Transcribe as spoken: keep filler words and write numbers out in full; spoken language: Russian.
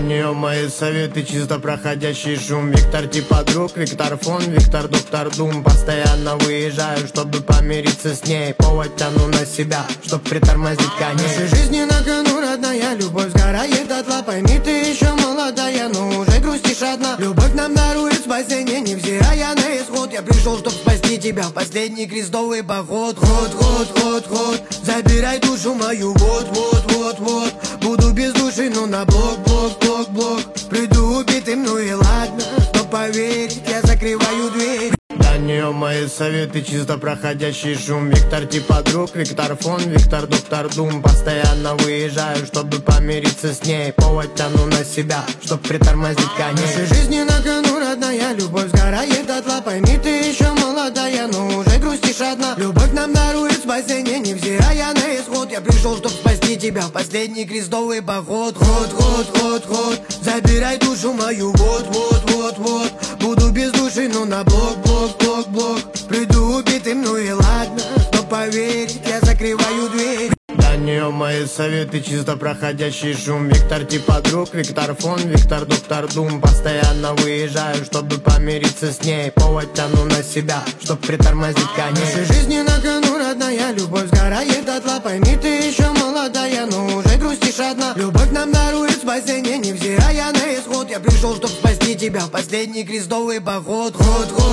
нее мои советы, чисто проходящий шум. Виктор типа друг, Виктор фон, Виктор доктор Дум. Постоянно выезжаю, чтобы помириться с ней. Повод тяну на себя, чтоб притормозить коней. Нашей жизни на кону, родная, любовь сгорает дотла. Пойми, ты еще молодая, но уже грустишь одна. Любовь нам дарует спасение, невзирая на исход. Я пришел, чтоб спасти тебя в последний крестовый поход. Ход, ход, ход, ход, забирай душу мою, вот, вот, вот, вот. Буду без души, но на блок, блок, блок, блок. Приду убитым, ну и ладно, но поверить, я закрываю дверь. Для нее мои советы, чисто проходящий шум. Виктор типа друг, Виктор фон, Виктор доктор Дум. Постоянно выезжаю, чтобы помириться с ней. Повод тяну на себя, чтоб притормозить коней. Нашей жизни на кону, родная, любовь сгорает дотла. Пойми, ты еще молодая, но уже грустишь одна. Любовь нам дарует спасение, невзирая на исход. Я пришел, чтоб спасти тебя в последний крестовый поход. Ход, ход, ход, ход, забирай душу мою, вот, вот, вот, вот. Буду без души, но на блок, блок, блок, блок. Приду убитым, ну и ладно, но поверить, я закрываю дверь. Для нее мои советы, чисто проходящий шум. Виктор типа друг, Виктор фон, Виктор доктор Дум. Постоянно выезжаю, чтобы помириться с ней. Повод тяну на себя, чтоб притормозить коней. Нашей жизни на кону, родная, любовь сгорает дотла. Пойми, ты еще молодая, но уже грустишь одна. Любовь нам дарует спасение, невзирая на исход. Я пришел, чтоб спасти тебя в последний крестовый поход. Ход, ход.